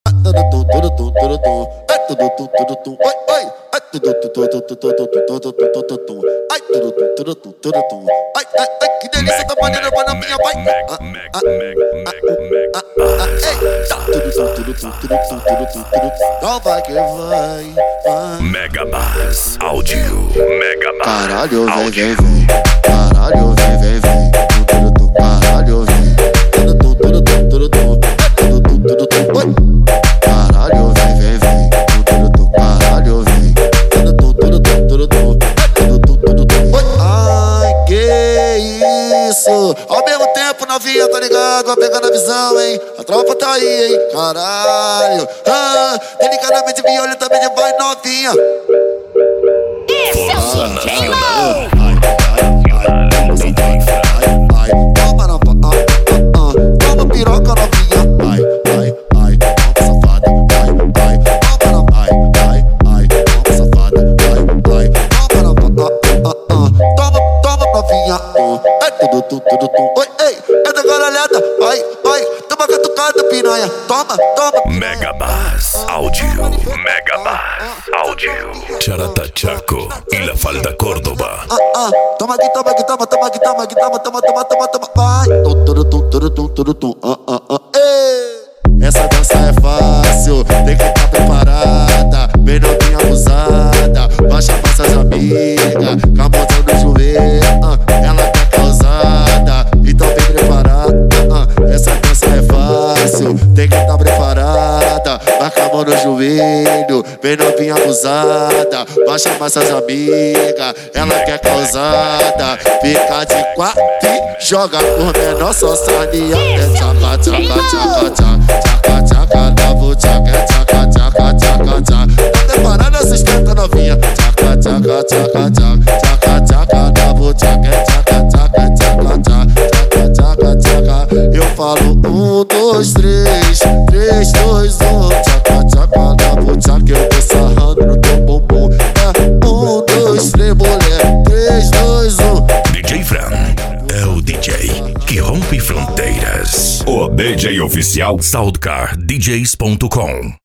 Que delícia, tá maneira pra na minha vai. Então vai que vai. Megabass Áudio. Megabass. Caralho, vem, vem, vem. Caralho, vem, vem, vem. Caralho, vem. Caralho, vem, vem, vem. Caralho, vem. Ai, que isso. Ao mesmo tempo, novinha, tá ligado? Vai pegando a visão, hein? A tropa tá aí, hein? Caralho. Delicadamente violentamente vai novinha. Esse é o DJ Low. Toma piroca novinha. Toma safada. Toma safada. Toma novinha. Oi, ei, é da garalhada. Toma catucada, piranha. Toma. Megabass Áudio. Megabass Áudio. Charatachaco y la falda Córdoba. Toma aqui, toma. Vai. Essa dança é fácil, tem que estar preparada. Bem novinha abusada, baixa suas amigas, com a mãozinha no joelho, ela tá causada, então bem preparada. Essa dança é fácil, tem que estar preparada. Vai com a mão no joelho, bem novinha abusada, baixa suas amigas, ela quer causada. Fica de quatro e joga por menor, só sarnia. É tchaca, dabo, tchaca. Tá preparada, sustenta novinha. Tchaca, dabo, tchaca. Eu falo 1, 2, 3, 3, 2, 1. Tchaca, dabo, tchaca. Eu tô sarrando no teu bumbum. 1, 2, 3, mulher. 3, 2, 1. DJ Fran é o DJ que rompe fronteiras. O DJ oficial SoundcarDJs.com.